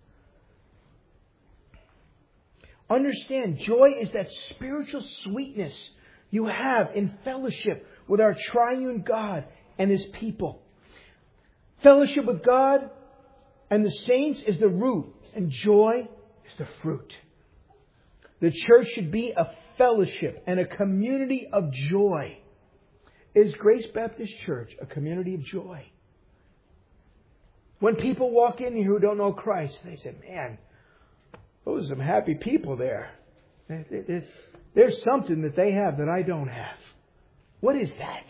Understand, joy is that spiritual sweetness you have in fellowship with our triune God and His people. Fellowship with God and the saints is the root, and joy is the fruit. The church should be a fellowship and a community of joy. Is Grace Baptist Church a community of joy? When people walk in here who don't know Christ, they say, man, those are some happy people there. There's something that they have that I don't have. What is that?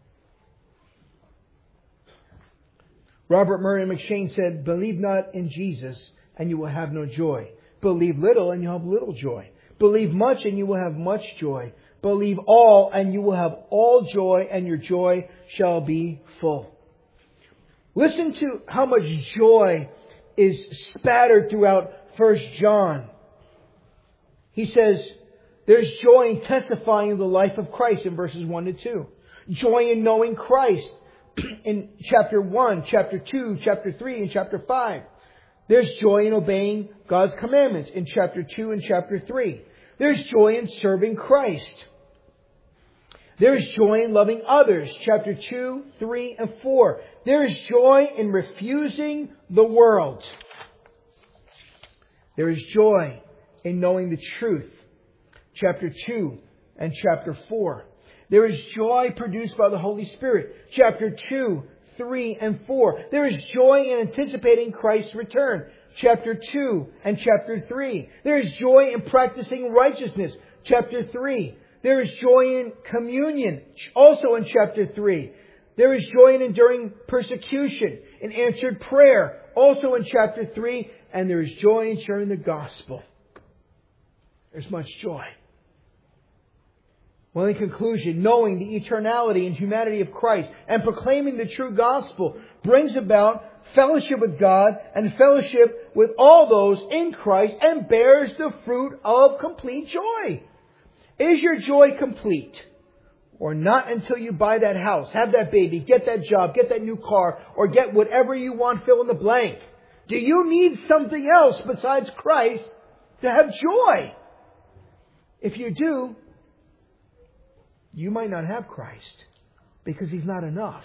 Robert Murray McShane said, believe not in Jesus and you will have no joy. Believe little and you'll have little joy. Believe much and you will have much joy. Believe all and you will have all joy, and your joy shall be full. Listen to how much joy is spattered throughout First John. He says, there's joy in testifying of the life of Christ in verses one to two. Joy in knowing Christ in chapter one, chapter two, chapter three, and chapter five. There's joy in obeying God's commandments in chapter two and chapter three. There's joy in serving Christ. There's joy in loving others, chapter two, three, and four. There's joy in refusing the world. There is joy in knowing the truth, chapter two and chapter four. There is joy produced by the Holy Spirit, chapter two, three, and four. There is joy in anticipating Christ's return, chapter two and chapter three. There is joy in practicing righteousness, chapter three. There is joy in communion, also in chapter three. There is joy in enduring persecution, in answered prayer, also in chapter three. And there is joy in sharing the gospel. There's much joy. Well, in conclusion, knowing the eternality and humanity of Christ and proclaiming the true gospel brings about fellowship with God and fellowship with all those in Christ and bears the fruit of complete joy. Is your joy complete? Or not until you buy that house, have that baby, get that job, get that new car, or get whatever you want, fill in the blank. Do you need something else besides Christ to have joy? If you do, you might not have Christ because He's not enough.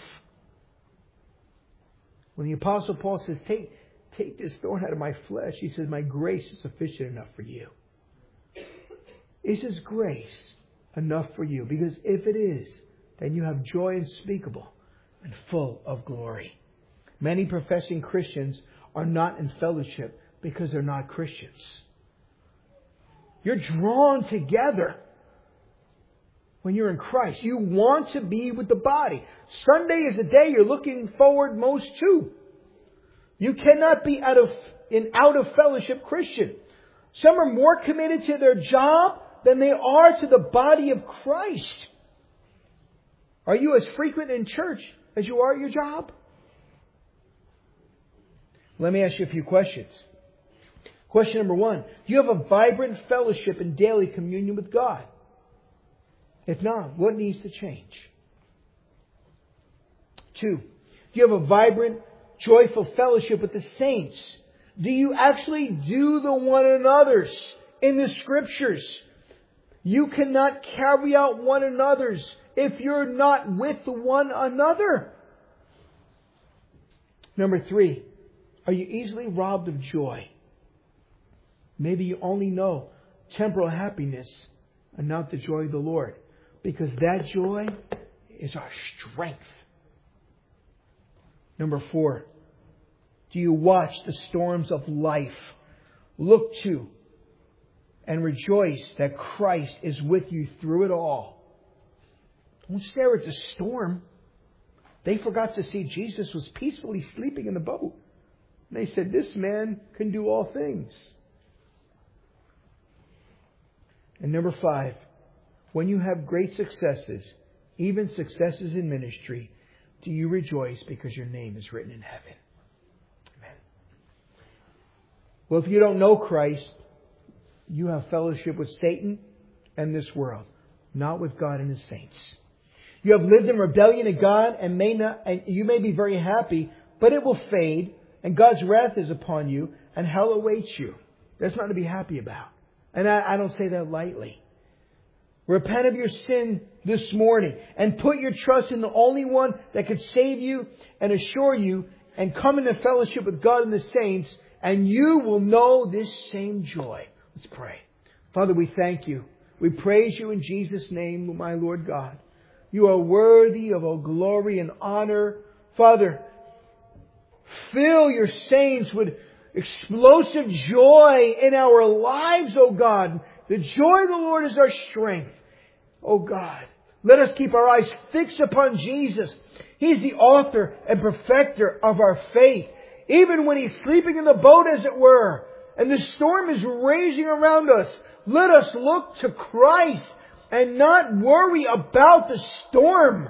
When the Apostle Paul says, take, take this thorn out of my flesh, he says, my grace is sufficient enough for you. Is His grace enough for you? Because if it is, then you have joy unspeakable and full of glory. Many professing Christians are not in fellowship because they're not Christians. You're drawn together when you're in Christ. You want to be with the body. Sunday is the day you're looking forward most to. You cannot be out of an out of fellowship Christian. Some are more committed to their job than they are to the body of Christ. Are you as frequent in church as you are at your job? Let me ask you a few questions. Question number one. Do you have a vibrant fellowship and daily communion with God? If not, what needs to change? Two. Do you have a vibrant, joyful fellowship with the saints? Do you actually do the one another's in the Scriptures? You cannot carry out one another's if you're not with one another. Number three. Are you easily robbed of joy? Maybe you only know temporal happiness and not the joy of the Lord. Because that joy is our strength. Number four. Do you watch the storms of life? Look to and rejoice that Christ is with you through it all. Don't stare at the storm. They forgot to see Jesus was peacefully sleeping in the boat. They said, this man can do all things. And number five, when you have great successes, even successes in ministry, do you rejoice because your name is written in heaven? Amen. Well, if you don't know Christ, you have fellowship with Satan and this world, not with God and His saints. You have lived in rebellion to God and may not, and you may be very happy, but it will fade. And God's wrath is upon you, and hell awaits you. That's not to be happy about. And I, I don't say that lightly. Repent of your sin this morning, and put your trust in the only one that could save you and assure you, and come into fellowship with God and the saints, and you will know this same joy. Let's pray. Father, we thank You. We praise You in Jesus' name, my Lord God. You are worthy of all glory and honor. Father, fill Your saints with explosive joy in our lives, O God. The joy of the Lord is our strength. O God, let us keep our eyes fixed upon Jesus. He's the author and perfecter of our faith. Even when He's sleeping in the boat, as it were, and the storm is raging around us, let us look to Christ and not worry about the storm.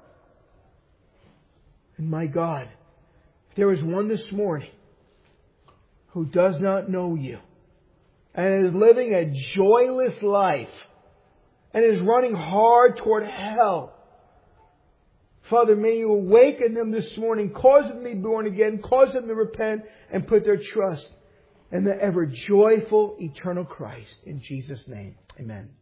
And my God, if there is one this morning who does not know You and is living a joyless life and is running hard toward hell, Father, may You awaken them this morning, cause them to be born again, cause them to repent and put their trust in the ever joyful, eternal Christ. In Jesus' name, amen.